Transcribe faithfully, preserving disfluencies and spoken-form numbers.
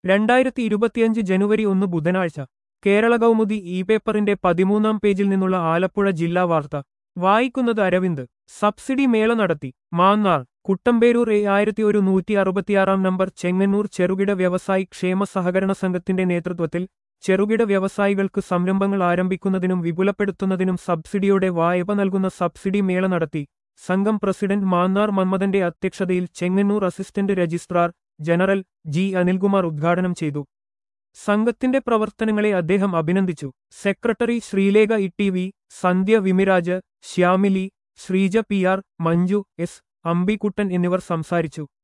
രണ്ടായിരത്തി ഇരുപത്തിയഞ്ച് ജനുവരി ഒന്ന് ബുധനാഴ്ച കേരള കൗമുദി ഇ പേപ്പറിന്റെ പതിമൂന്നാം പേജിൽ നിന്നുള്ള ആലപ്പുഴ ജില്ലാ വാർത്ത വായിക്കുന്നത് അരവിന്ദ്. സബ്സിഡി മേള നടത്തി മാന്നാർ. കുട്ടമ്പേരൂർ എ ആയിരത്തി ഒരു നൂറ്റി അറുപത്തിയാറാം നമ്പർ ചെങ്ങന്നൂർ ചെറുകിട വ്യവസായി ക്ഷേമ സഹകരണ സംഘത്തിന്റെ നേതൃത്വത്തിൽ ചെറുകിട വ്യവസായികൾക്ക് സംരംഭങ്ങൾ ആരംഭിക്കുന്നതിനും വിപുലപ്പെടുത്തുന്നതിനും സബ്സിഡിയോടെ വായ്പ നൽകുന്ന സബ്സിഡി മേള നടത്തി. സംഘം പ്രസിഡന്റ് മാന്നാർ മന്മഥന്റെ അധ്യക്ഷതയിൽ Chengannur assistant registrar general G Anilkumar ഉദ്ഘാടനം ചെയ്തു. സംഘത്തിന്റെ പ്രവർത്തനങ്ങളെ അദ്ദേഹം അഭിനന്ദിച്ചു. Secretary Sreelekha E T V, Sandhya Vimiraj, Shyamili, Sreeja P R, Manju S, Ambikuttan എന്നിവർ സംസാരിച്ചു.